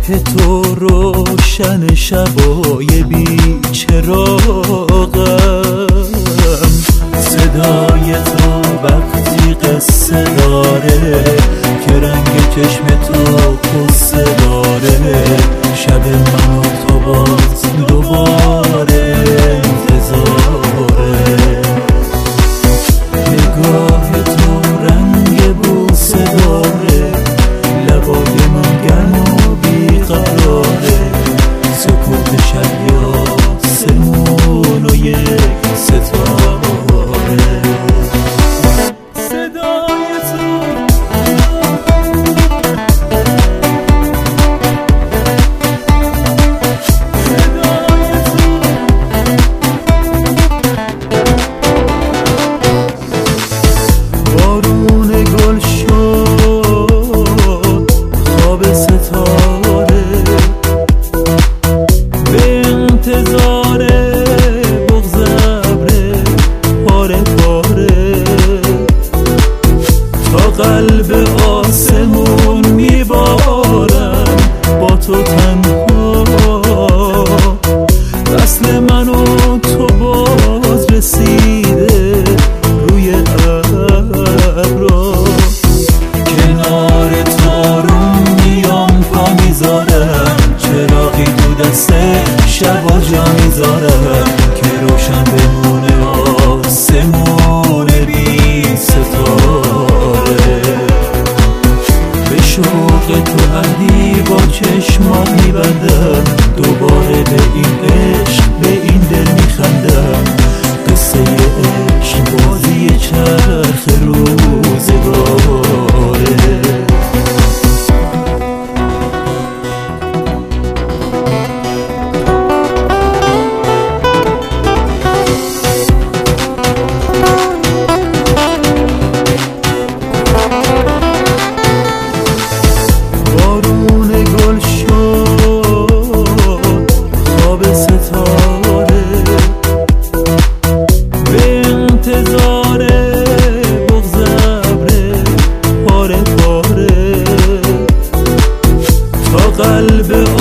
تو روشن شبای بی چراغم، صدای تو وقتی قصه داره که رنگ چشم تو قصه داره، شب من و تو باز دوباره انتظاره. نگاه تو رنگ بوسه داره، لبای من گرم و بیقراره، سکوت شب یاسمون و یک ستاره. صدای تو بارون گل شد خواب ستاره، به انتظار بغض ابر پاره پاره، تا قلب آسمون میبارم با تو تنها، وصل من و تو باز رسیده روی ابرا، کنار تو رو میام پا میذارم، چراغی تو دست شب و جا میذارم که روشن بمونه آسمون بی ستاره. به شوق تو علی با چشمات میبندم، دوباره به این عشق به این دل میخندم، قصه عشق بازی چرخ روزگاره. بارون گل شد خواب ستاره، به انتظار بغض ابر پاره پاره، تا قلب